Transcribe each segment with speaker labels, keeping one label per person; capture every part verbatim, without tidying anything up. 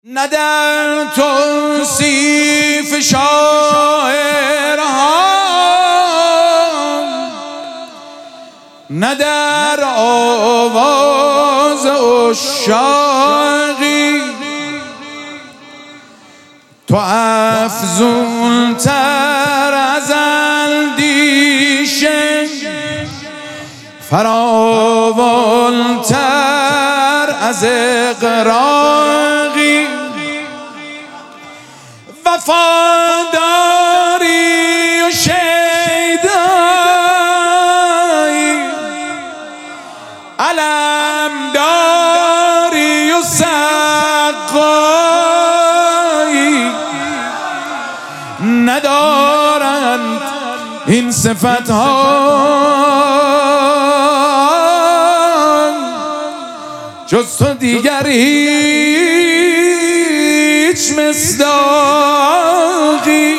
Speaker 1: نه در توصیف شاعرها، نه در آواز عشاقی، تو افزون تر از اندیشه، فراوان تر از اغراقی، وفاداری و شیدایی، علمداری و سقایی، ندارند این صفتها جز تو دیگر هیچ مصداقی.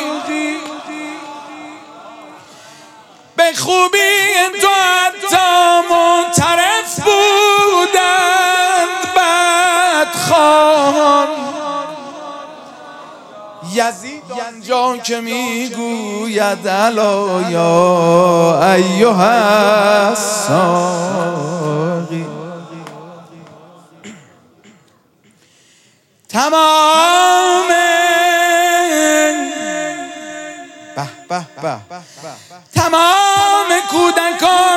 Speaker 1: به خوبی تو حتی معترف بودند بدخواهان. یزید آنجا که میگوید الا یا ایها الساقی، تمام به به به تمام کودکان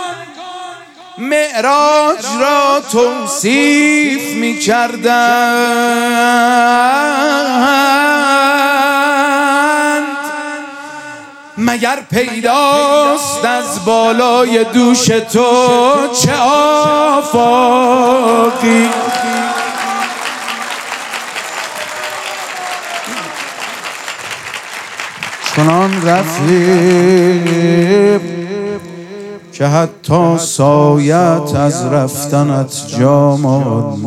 Speaker 1: معراج را توصیف می کردند، مگر پیداست از بالای دوش تو چه آفاقی. چنان رفیق که حتی سایت از رفتنت جا ماند،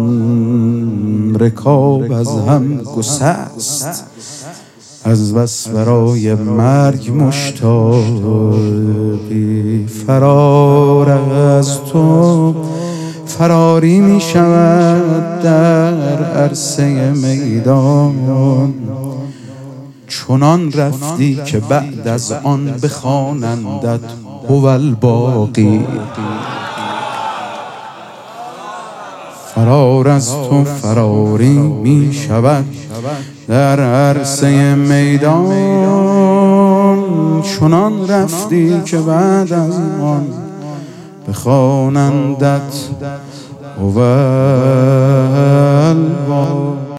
Speaker 1: رکاب از هم گسست، از بس برای مرگ مشتاقی. فرار از تو فراری می شود در عرصه میدان، چنان رفتی که بعد از آن بخوانندت هو الباقی. فرار از تو فراری می شود در عرصه میدان، چنان رفتی که بعد از آن بخوانندت هو الباقی.